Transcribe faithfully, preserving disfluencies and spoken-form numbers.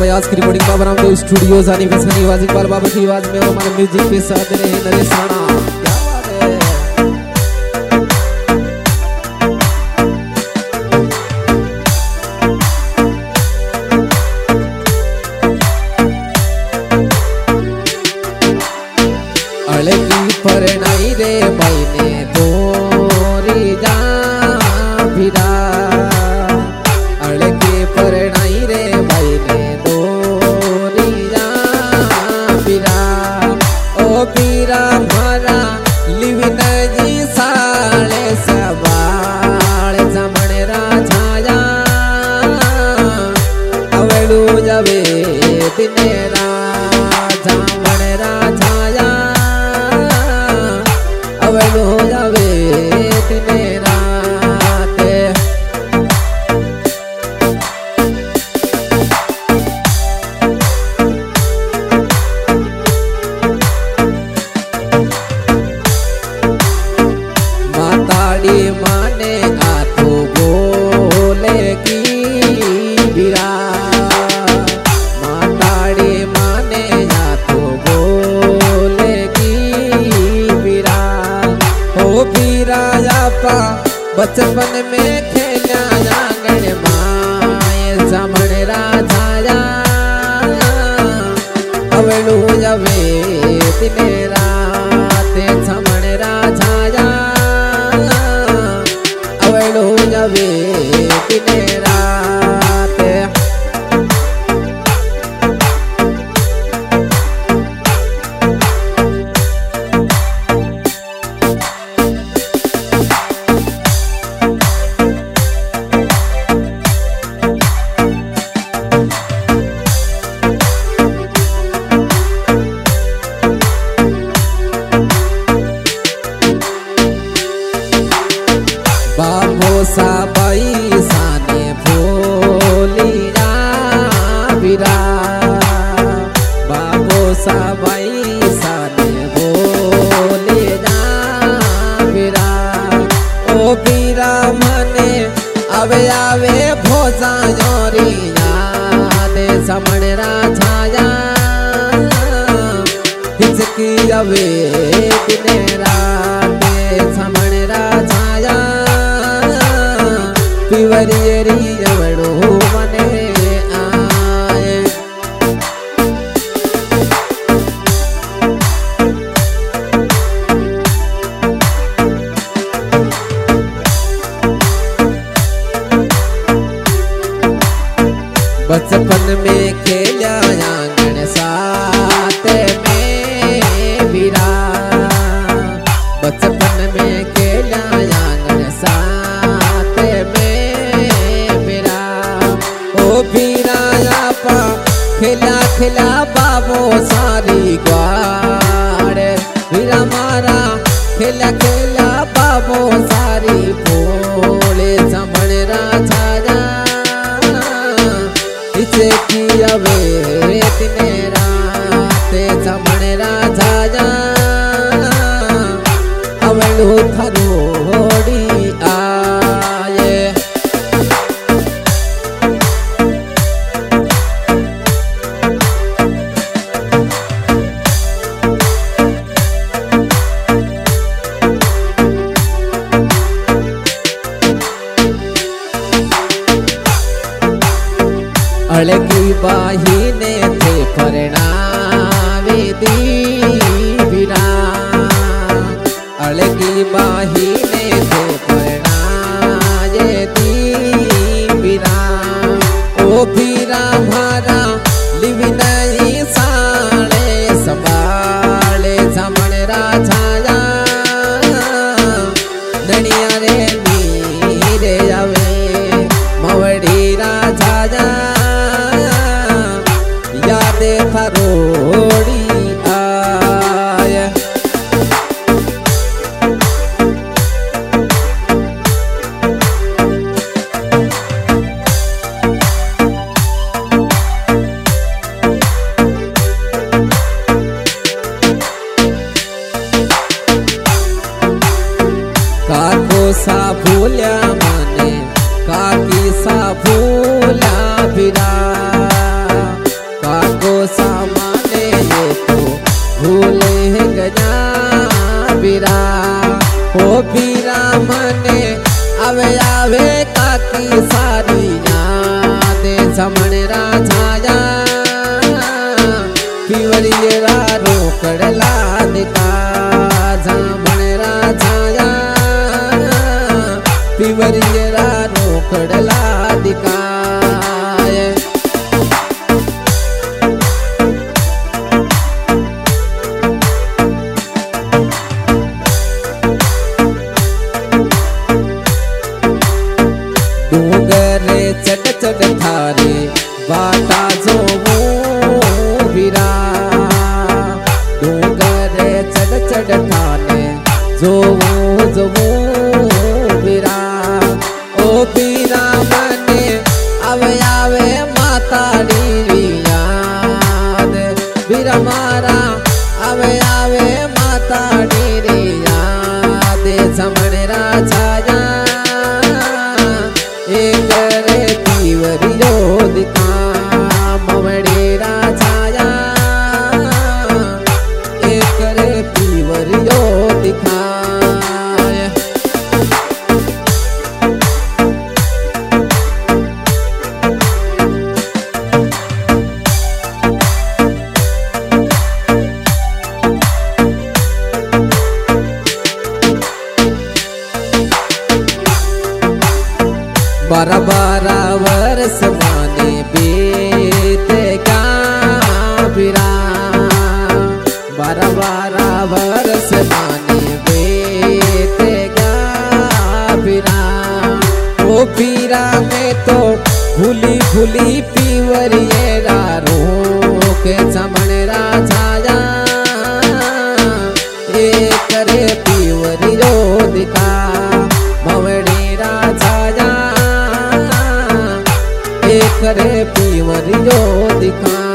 भाई आज की रिकॉर्डिंग बाबा रामदेव स्टूडियो जानी फसनी आवाज इकबाल बाबा की आवाज में और हमारे म्यूजिक के साथ रहे नरेश राणा। क्या बात है। अड़की परनाई रे मैंने तोरी जा फिरा अड़की परनाई रे मैंने तोरी जा फिरा ओ पीरा भरा लिविन जी साले सवाल जमण राजाया अवड़ू जवे दिने राजा मण राजाया अवड़ू जवे दिने रात माताड़ी माने आतो बोले की बिरा माताड़ी माने आतो बोले की बिरा ओ बिरा आपा बचपन में खेला आंगन माए समण राजाया अवड़ू जवे दिने रात समण राजाया अवड़ू जवे दिने रात बाबो साबाई साने भोली जा बिरा बाबो साबाई साने भोली जा बिरा ओ बीरा मने आवे आवे भोजा जोरिया दे समण राजाया हिचकी आवे दिने राते समण राजाया पिवरियरी अवड़ो मने आए बचपन में खेला आंगन साथ में बिरा बचपन में खेला आंगन साथ में बिरा ओ बिरा आपा खेला खेला बाबो सारी ग्वाड़ बिरा मारा खेला खेला बाबो सारी भोले समण राजाया इसे की अवे दिने रात समण राजाया अवड़ू थरोड़ी आए अड़की बाहीने थे परनावे दी बिरा अड़की बाहीने थे परनाये दी बिरा ओ बिरा भारा लिविनई साले संभाले समण राजाया दनिया रे नीरे जावे मवड़ी राजाया यादे थरोड़ी आए समणरा छाया पीवरियरा रोकड़ला दिका समणरा छाया पीवरियरा रोकड़ला दिका डोंगरे चढ़ चढ़ थारे बाटा जो वीरा डोंगरे चढ़ चढ़ थारे जो जो वीरा ओ पीरा मने आवे आवे माता री याद वीरा मारा आवे आवे माता री याद समणरा छाया करे पीवरियो दिखा मवड़ेरा छाया करे पीवरियो दिखा बारह बारह वर्ष माने बीतेगा बिरा बारह बारह वर्ष माने बीतेगा बिरा ओ पीरा में तो भूली भूली पीवरियरा रोके समणरा छाया ए करे पीवरियो दिखा मवड़ेरा छाया करे पीवरियो दिखा